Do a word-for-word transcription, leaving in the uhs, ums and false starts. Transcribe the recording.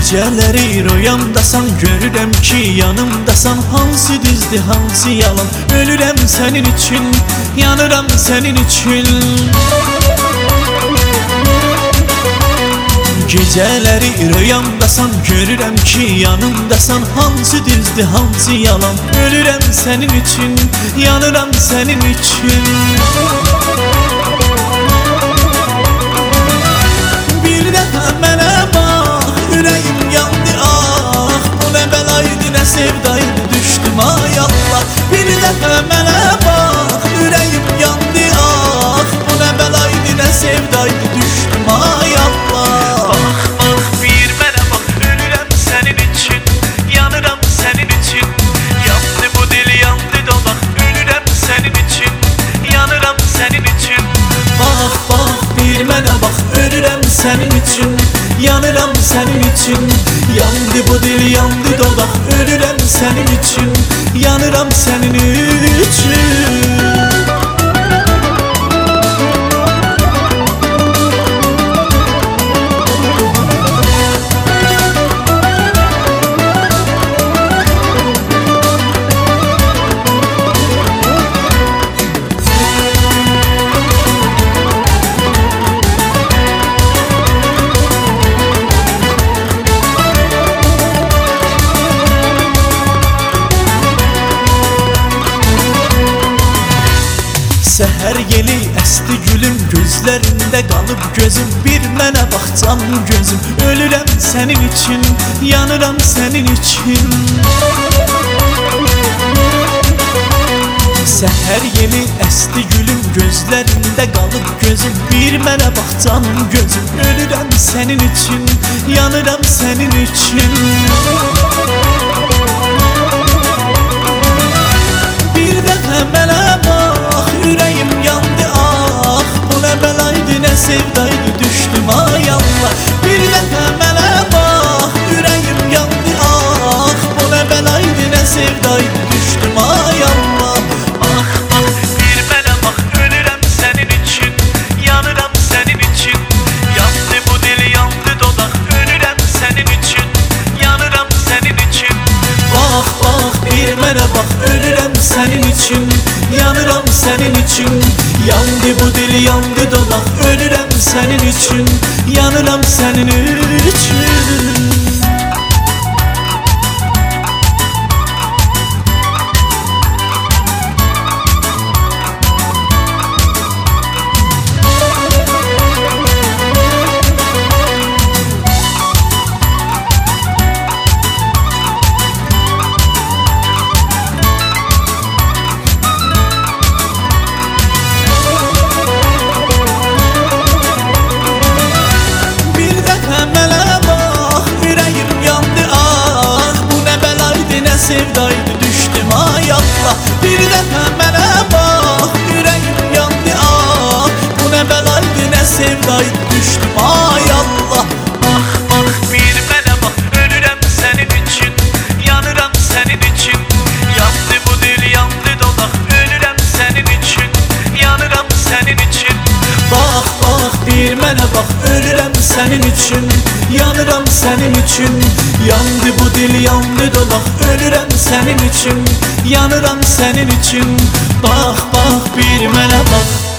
Geceleri rüyamdasan görürəm ki yanımdasan. Hansı düzdü hansı yalan, ölürəm senin için, yanıram senin için. Geceleri rüyamdasan görürəm ki yanımdasan. Hansı düzdü hansı yalan, ölürəm senin için, yanıram senin için. Bir dəfə mənə bax, ürəyim yandı ah. Bu nə bəlaydı, nə sevdaydı, düşdüm ay Allah. Bir dəfə mənə bax, ürəyim yandı ah. Bu nə bəlaydı, nə sevdaydı, düşdüm ay Allah. Bax, bax, bir mənə bax, ölürəm sənin için, yanıram sənin için. Yandı bu dil, yandı dodaq, ölürəm sənin için, yanıram sənin için. Bax, bax, bir mənə bax, ölürəm sənin için, yanıram sənin için. Yandı bu dil, yandı dodaq, ölürəm sənin için, yanıram sənin için. Səhər yeli əsti gülüm, gözlərində qalıb gözüm. Bir mənə bax canım gözüm, ölürəm sənin için, yanıram sənin için. Səhər yeli əsti gülüm, gözlərində qalıb gözüm. Bir mənə bax canım gözüm, ölürəm sənin için, yanıram sənin için. Bir dəfə mənə bax, ürəyim yandı ah. Bu nə bəlaydı, nə sevdaydı, düşdüm ay Allah. Bir dəfə mənə bax, ürəyim yandı ah. Bu nə bəlaydı, nə sevdaydı, düşdüm ay Allah. Bax, bax, bir mənə bax, ölürəm sənin için, yanıram sənin için. Yandı bu dil, yandı dodaq, ölürəm sənin için, yanıram sənin için. Bax, bax, bir mənə bax, ölürəm sənin için, yanıram sənin için. Yandı bu dil, yandı dodaq, ölürəm sənin için, yanıram sənin için. Sevdaydı, düşdüm ay Allah. Bir dəfə mənə bax, ürəyim yandı ah. Bu nə bəlaydı, nə sevdaydı, düşdüm ay Allah. Bax, bax, bir mənə bax, ölürəm sənin için, yanıram sənin için. Yandı bu dil, yandı dodaq, ölürəm sənin için, yanıram sənin için. Bax, bax, bir mənə bax, ölürəm sənin için, yanıram sənin için. Yandı bu dil, yandı dodaq, ölürəm sənin için, yanıram sənin için. Bax, bax, bir mənə bax.